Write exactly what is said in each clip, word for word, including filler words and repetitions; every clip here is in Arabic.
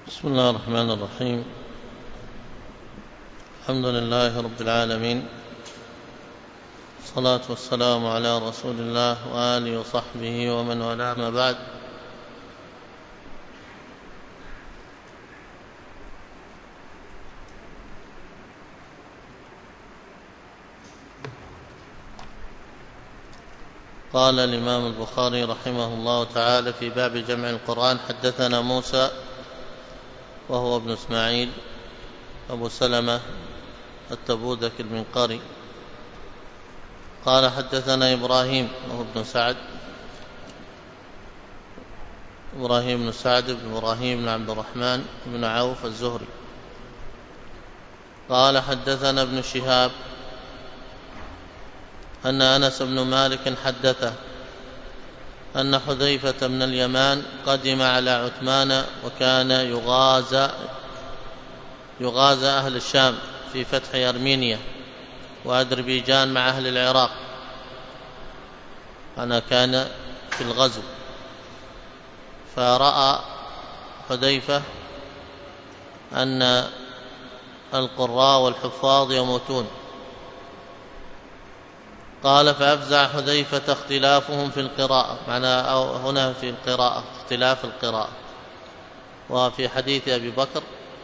بسم الله الرحمن الرحيم. الحمد لله رب العالمين، الصلاة والسلام على رسول الله وآله وصحبه ومن والاه، ما بعد. قال الإمام البخاري رحمه الله تعالى في باب جمع القرآن: حدثنا موسى وهو ابن إسماعيل أبو سلمة التبوذك المنقري، قال حدثنا إبراهيم وهو ابن سعد إبراهيم بن سعد بن إبراهيم بن عبد الرحمن بن عوف الزهري، قال حدثنا ابن شهاب أن أنس بن مالك حدثه أن حذيفة بن اليمان قدم على عثمان وكان يغازى يغازى أهل الشام في فتح أرمينيا وأذربيجان مع أهل العراق. أنا كان في الغزو، فرأى حذيفة أن القراء والحفاظ يموتون، قال: فأفزع حذيفة اختلافهم في القراءة، معنى أو هنا في القراءة اختلاف القراءة. وفي حديث أبي بكر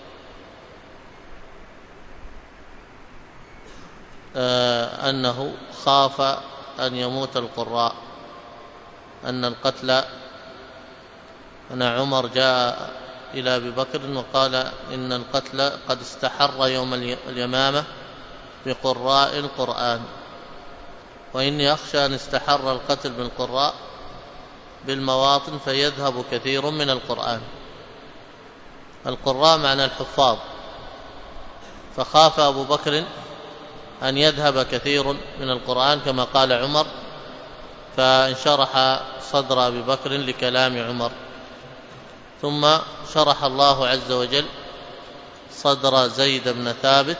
آه أنه خاف أن يموت القراء، أن القتل أن عمر جاء إلى أبي بكر وقال: إن القتل قد استحر يوم اليمامة بقراء القرآن، وإني أخشى أن استحر القتل بالقراء بالمواطن فيذهب كثير من القرآن. القراء معنى الحفاظ، فخاف أبو بكر أن يذهب كثير من القرآن كما قال عمر، فانشرح صدر أبي بكر لكلام عمر، ثم شرح الله عز وجل صدر زيد بن ثابت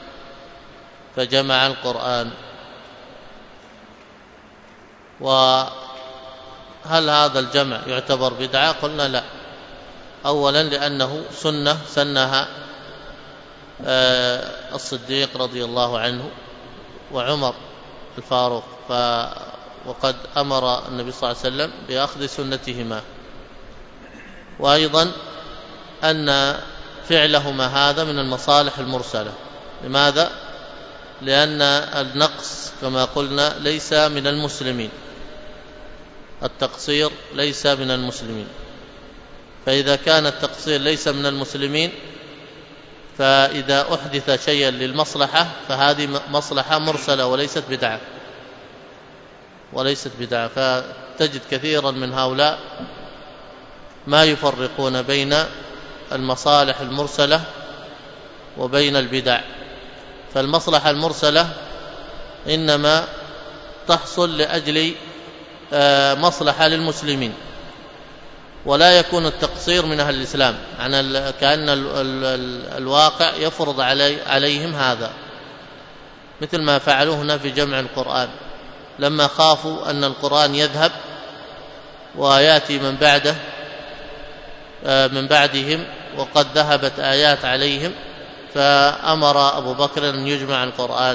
فجمع القرآن. وهل هذا الجمع يعتبر بدعة؟ قلنا لا. أولا لأنه سنة سنها الصديق رضي الله عنه وعمر الفاروق، ف وقد أمر النبي صلى الله عليه وسلم بأخذ سنتهما. وأيضا أن فعلهما هذا من المصالح المرسلة. لماذا؟ لأن النقص كما قلنا ليس من المسلمين، التقصير ليس من المسلمين، فإذا كان التقصير ليس من المسلمين، فإذا أحدث شيئا للمصلحة فهذه مصلحة مرسلة وليست بدعة وليست بدعة فتجد كثيرا من هؤلاء ما يفرقون بين المصالح المرسلة وبين البدع. فالمصلحة المرسلة إنما تحصل لأجل مصلحة للمسلمين، ولا يكون التقصير من أهل الإسلام، يعني كأن الواقع يفرض علي عليهم هذا، مثل ما فعلوه هنا في جمع القرآن لما خافوا أن القرآن يذهب ويأتي من بعده من بعدهم وقد ذهبت آيات عليهم، فأمر أبو بكر أن يجمع القرآن.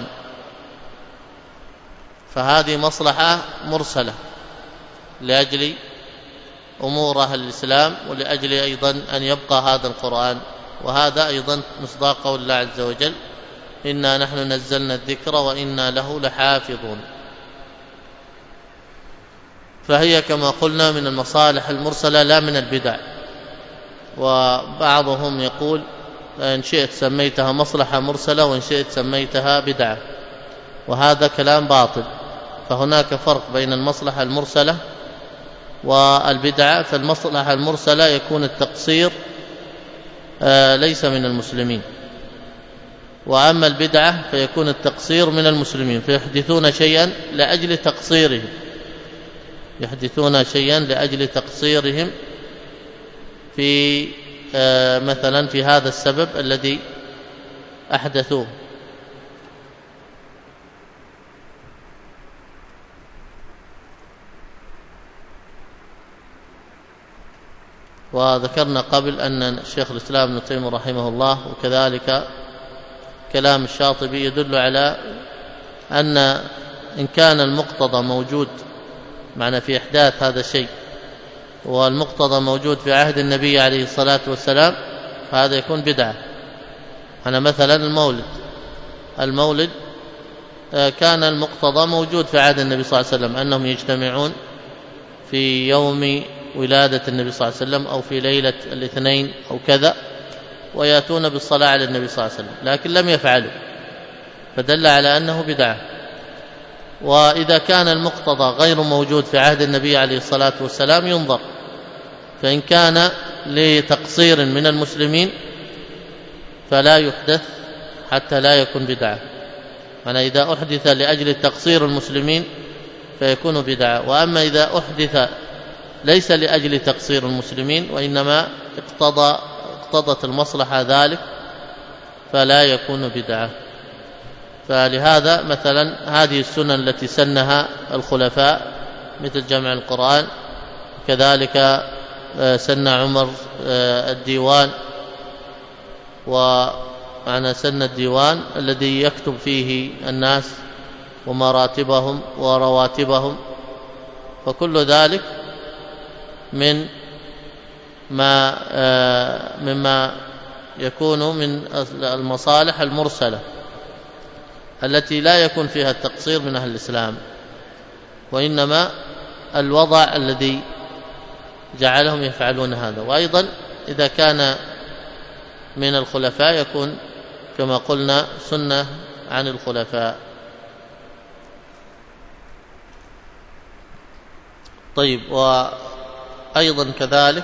فهذه مصلحة مرسلة لأجل أمور أهل الإسلام، ولأجل أيضا أن يبقى هذا القرآن. وهذا أيضا مصداق قول الله عز وجل: إنا نحن نزلنا الذكر وإنا له لحافظون. فهي كما قلنا من المصالح المرسلة لا من البدع. وبعضهم يقول: إن شئت سميتها مصلحة مرسلة وإن شئت سميتها بدعة، وهذا كلام باطل. فهناك فرق بين المصلحة المرسلة والبدعة. فالمصلحة المرسلة يكون التقصير ليس من المسلمين، وأما البدعة فيكون التقصير من المسلمين، فيحدثون شيئا لأجل تقصيرهم يحدثون شيئا لأجل تقصيرهم في مثلا في هذا السبب الذي أحدثوه. وذكرنا قبل أن شيخ الإسلام ابن تيمية رحمه الله وكذلك كلام الشاطبي يدل على أن إن كان المقتضى موجود معنى في إحداث هذا الشيء والمقتضى موجود في عهد النبي عليه الصلاة والسلام فهذا يكون بدعة. أنا مثلا المولد المولد كان المقتضى موجود في عهد النبي صلى الله عليه وسلم أنهم يجتمعون في يوم ولادة النبي صلى الله عليه وسلم أو في ليلة الاثنين أو كذا ويأتون بالصلاة على النبي صلى الله عليه وسلم، لكن لم يفعلوا فدل على أنه بدعة. وإذا كان المقتضى غير موجود في عهد النبي عليه الصلاة والسلام ينظر، فإن كان لتقصير من المسلمين فلا يحدث حتى لا يكون بدعة. يعني إذا أحدث لأجل تقصير المسلمين فيكون بدعة، وأما إذا أحدث ليس لأجل تقصير المسلمين وإنما اقتضى اقتضت المصلحة ذلك فلا يكون بدعة. فلهذا مثلا هذه السنن التي سنها الخلفاء مثل جمع القرآن، كذلك سن عمر الديوان، ومعنى سن الديوان الذي يكتب فيه الناس ومراتبهم ورواتبهم، فكل ذلك من ما مما يكون من المصالح المرسلة التي لا يكون فيها التقصير من أهل الإسلام، وإنما الوضع الذي جعلهم يفعلون هذا. وأيضا إذا كان من الخلفاء يكون كما قلنا سنة عن الخلفاء. طيب، وأيضا كذلك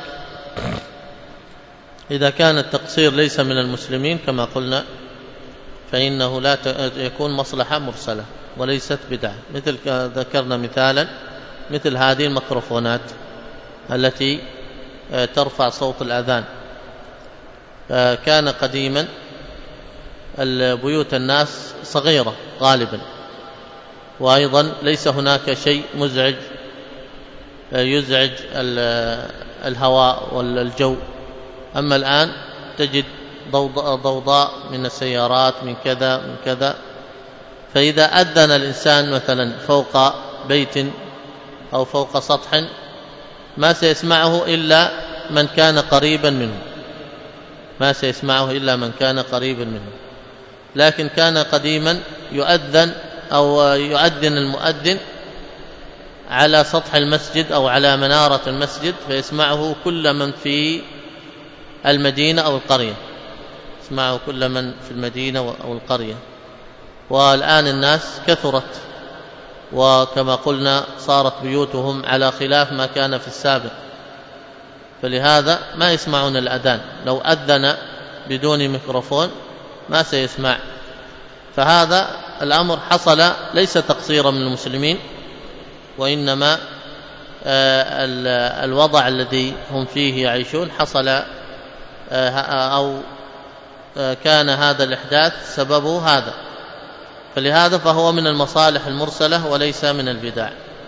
إذا كان التقصير ليس من المسلمين كما قلنا فإنه لا يكون مصلحة مرسلة وليست بدعة. مثل ذكرنا مثالا مثل هذه الميكروفونات التي ترفع صوت الأذان، كان قديما البيوت الناس صغيرة غالبا، وأيضا ليس هناك شيء مزعج يزعج الهواء والجو. أما الآن تجد ضوضاء من السيارات من كذا من كذا، فإذا أذن الإنسان مثلا فوق بيت أو فوق سطح ما سيسمعه إلا من كان قريبا منه، ما سيسمعه إلا من كان قريبا منه. لكن كان قديما يؤذن أو يؤذن المؤذن على سطح المسجد أو على منارة المسجد فيسمعه كل من في المدينة أو القرية، يسمعه كل من في المدينة أو القرية. والآن الناس كثرت، وكما قلنا صارت بيوتهم على خلاف ما كان في السابق، فلهذا ما يسمعون الأذان. لو أذن بدون ميكروفون ما سيسمع. فهذا الأمر حصل ليس تقصيرا من المسلمين، وإنما الوضع الذي هم فيه يعيشون حصل أو كان هذا الإحداث سببه هذا، فلهذا فهو من المصالح المرسلة وليس من البدع.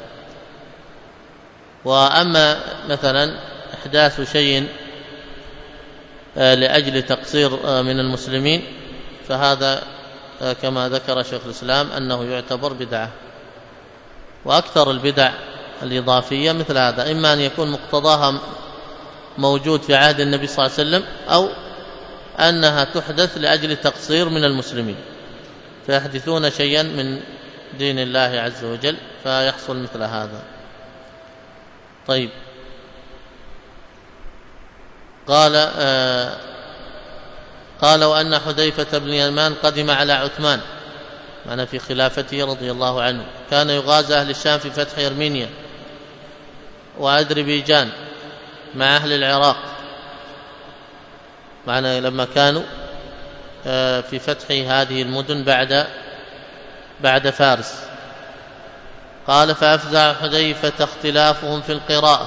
وأما مثلا إحداث شيء لأجل تقصير من المسلمين فهذا كما ذكر شيخ الإسلام أنه يعتبر بدعة. وأكثر البدع الإضافية مثل هذا، إما أن يكون مقتضاها موجود في عهد النبي صلى الله عليه وسلم أو أنها تحدث لأجل تقصير من المسلمين، فيحدثون شيئا من دين الله عز وجل فيحصل مثل هذا. طيب، قال آه قال وأن حذيفة بن اليمان قدم على عثمان، معنى في خلافته رضي الله عنه، كان يغازى أهل الشام في فتح أرمينيا وأذربيجان مع أهل العراق، معنى لما كانوا في فتح هذه المدن بعد بعد فارس. قال فأفزع حذيفة اختلافهم في القراءة،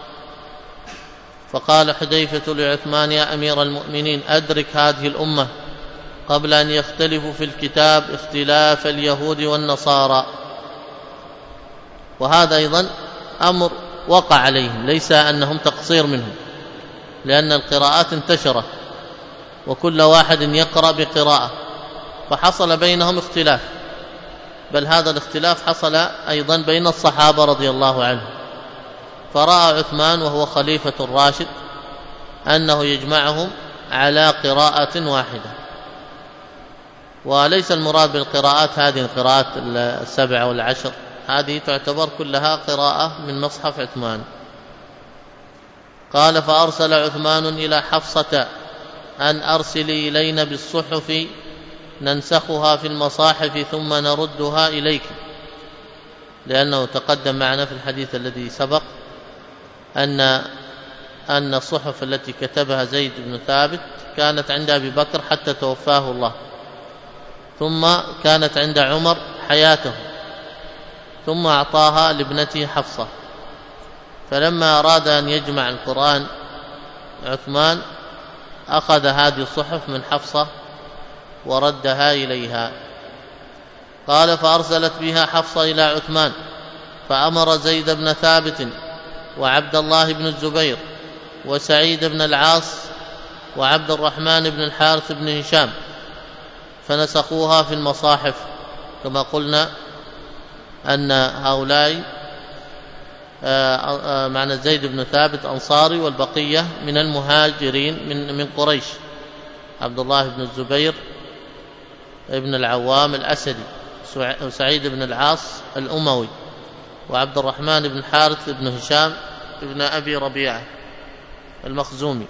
فقال حذيفة لعثمان يا أمير المؤمنين أدرك هذه الأمة قبل أن يختلفوا في الكتاب اختلاف اليهود والنصارى. وهذا أيضا أمر وقع عليهم، ليس أنهم تقصير منهم، لأن القراءات انتشرت وكل واحد يقرأ بقراءة، فحصل بينهم اختلاف، بل هذا الاختلاف حصل أيضا بين الصحابة رضي الله عنهم. فرأى عثمان وهو خليفة الراشد أنه يجمعهم على قراءة واحدة. وليس المراد بالقراءات هذه القراءات السبع والعشر، هذه تعتبر كلها قراءة من مصحف عثمان. قال فأرسل عثمان إلى حفصة أن أرسلي إلينا بالصحف ننسخها في المصاحف ثم نردها إليك، لأنه تقدم معنا في الحديث الذي سبق أن أن الصحف التي كتبها زيد بن ثابت كانت عند أبي بكر حتى توفاه الله، ثم كانت عند عمر حياته، ثم أعطاها لابنته حفصة. فلما أراد أن يجمع القرآن عثمان أخذ هذه الصحف من حفصة وردها إليها. قال فأرسلت بها حفصة إلى عثمان فأمر زيد بن ثابت وعبد الله بن الزبير وسعيد بن العاص وعبد الرحمن بن الحارث بن هشام فنسخوها في المصاحف. كما قلنا أن هؤلاء معنى زيد بن ثابت أنصاري والبقية من المهاجرين من من قريش، عبد الله بن الزبير ابن العوام الأسدي، وسعيد بن العاص الأموي، وعبد الرحمن بن الحارث بن هشام ابن أبي ربيعة المخزومي.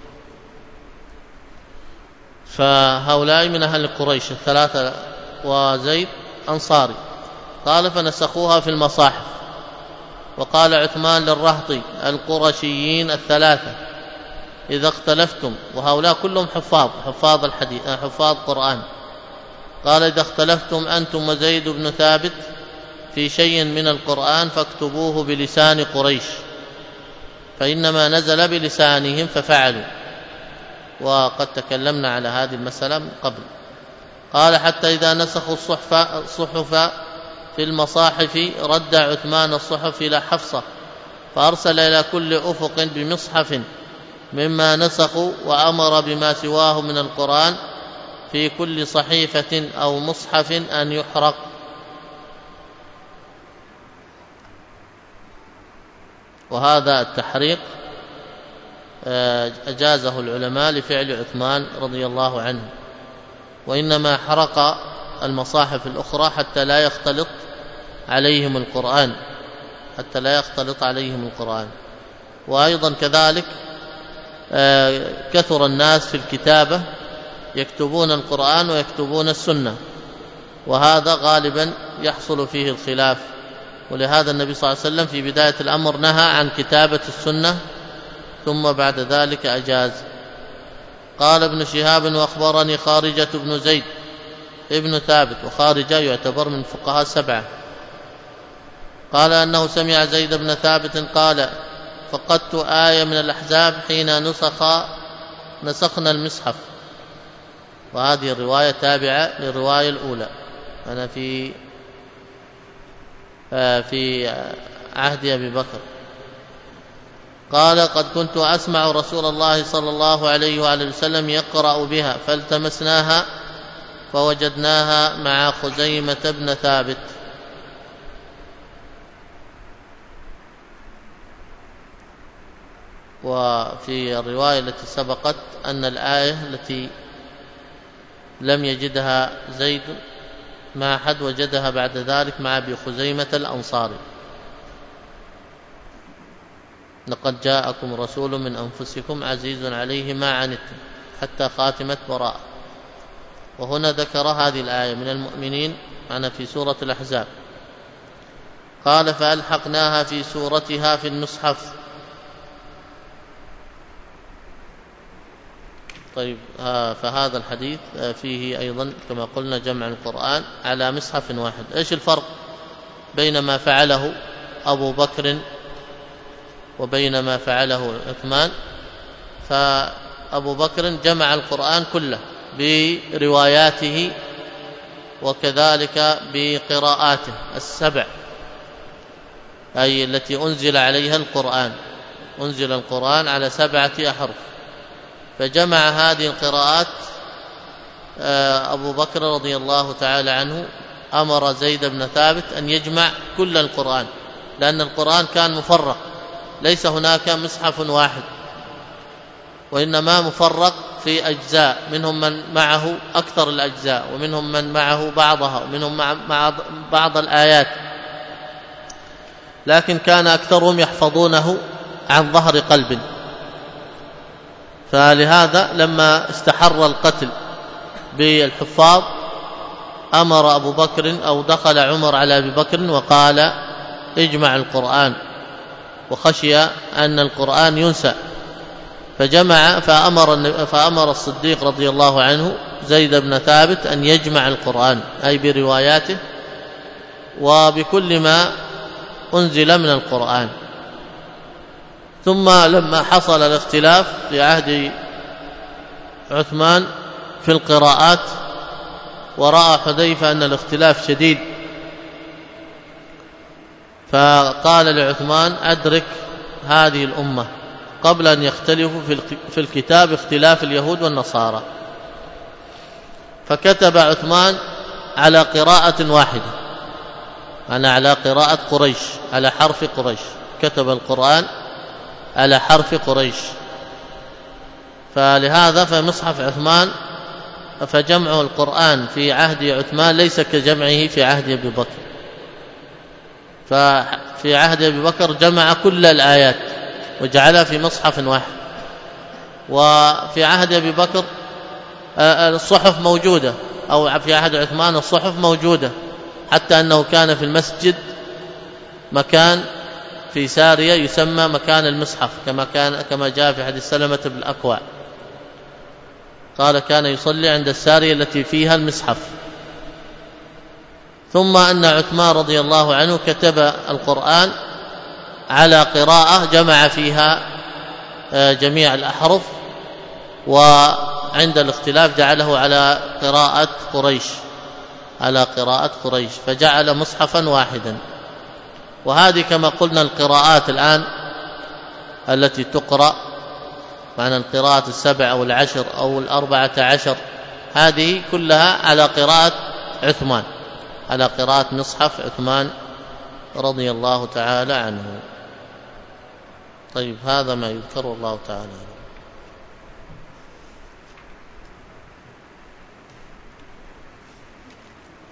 فهؤلاء من أهل قريش الثلاثة، وزيد أنصاري. قال فنسخوها في المصاحف. وقال عثمان للرهط القرشيين الثلاثة إذا اختلفتم، وهؤلاء كلهم حفاظ حفاظ الحديث حفاظ قرآن، قال إذا اختلفتم أنتم وزيد بن ثابت في شيء من القرآن فاكتبوه بلسان قريش، فإنما نزل بلسانهم ففعلوا. وقد تكلمنا على هذه المسألة من قبل. قال حتى إذا نسخوا الصحف, الصحف في المصاحف رد عثمان الصحف إلى حفصة فأرسل إلى كل أفق بمصحف مما نسخوا وأمر بما سواه من القرآن في كل صحيفة أو مصحف أن يحرق. وهذا التحريق أجازه العلماء لفعل عثمان رضي الله عنه، وإنما حرق المصاحف الأخرى حتى لا يختلط عليهم القرآن حتى لا يختلط عليهم القرآن. وأيضا كذلك كثر الناس في الكتابة يكتبون القرآن ويكتبون السنة، وهذا غالبا يحصل فيه الخلاف. ولهذا النبي صلى الله عليه وسلم في بداية الأمر نهى عن كتابة السنة، ثم بعد ذلك أجاز. قال ابن شهاب وأخبرني خارجة بن زيد ابن ثابت، وخارجة يعتبر من فقهاء السبعة، قال أنه سمع زيد بن ثابت قال فقدت آية من الأحزاب حين نسخ نسخنا المصحف. وهذه الرواية تابعة للرواية الأولى. أنا في في عهد أبي بكر. قال قد كنت أسمع رسول الله صلى الله عليه وآله وسلم يقرأ بها فالتمسناها فوجدناها مع خزيمة بن ثابت. وفي الرواية التي سبقت أن الآية التي لم يجدها زيد مع أحد وجدها بعد ذلك مع أبي خزيمة الأنصاري. لقد جاءكم رسول من أنفسكم عزيز عليه ما عنتم حتى خاتمة براءة. وهنا ذكر هذه الآية من المؤمنين معنا في سورة الأحزاب. قال فألحقناها في سورتها في المصحف. طيب فهذا الحديث فيه أيضا كما قلنا جمع القرآن على مصحف واحد. إيش الفرق بين ما فعله أبو بكر وبين ما فعله عثمان؟ فأبو بكر جمع القرآن كله برواياته وكذلك بقراءاته السبع، أي التي أنزل عليها القرآن، أنزل القرآن على سبعة أحرف، فجمع هذه القراءات أبو بكر رضي الله تعالى عنه، أمر زيد بن ثابت أن يجمع كل القرآن، لأن القرآن كان مفرق، ليس هناك مصحف واحد، وإنما مفرق في أجزاء، منهم من معه أكثر الأجزاء، ومنهم من معه بعضها، ومنهم مع بعض الآيات، لكن كان أكثرهم يحفظونه عن ظهر قلب. فلهذا لما استحر القتل بالحفاظ أمر أبو بكر أو دخل عمر على أبي بكر وقال اجمع القرآن، وخشي أن القرآن ينسى، فجمع فأمر, فأمر الصديق رضي الله عنه زيد بن ثابت أن يجمع القرآن، أي برواياته وبكل ما أنزل من القرآن. ثم لما حصل الاختلاف في عهد عثمان في القراءات، ورأى حذيفة أن الاختلاف شديد، فقال لعثمان أدرك هذه الأمة قبل أن يختلفوا في الكتاب اختلاف اليهود والنصارى. فكتب عثمان على قراءة واحدة، أنا على قراءة قريش، على حرف قريش، كتب القرآن على حرف قريش. فلهذا فمصحف عثمان فجمع القرآن في عهد عثمان ليس كجمعه في عهد أبي بكر، ففي عهد أبي بكر جمع كل الآيات وجعلها في مصحف واحد، وفي عهد أبي بكر الصحف موجودة، أو في عهد عثمان الصحف موجودة، حتى أنه كان في المسجد مكان في سارية يسمى مكان المصحف، كما كان كما جاء في حديث سلمة بن الأكوع، قال كان يصلي عند السارية التي فيها المصحف. ثم أن عثمان رضي الله عنه كتب القرآن على قراءة جمع فيها جميع الأحرف، وعند الاختلاف جعله على قراءة قريش، على قراءة قريش، فجعل مصحفا واحدا. وهذه كما قلنا القراءات الآن التي تقرأ، معنى القراءة السبع أو العشر أو الأربعة عشر، هذه كلها على قراءة عثمان، على قراءة مصحف عثمان رضي الله تعالى عنه. طيب، هذا ما يذكر الله تعالى.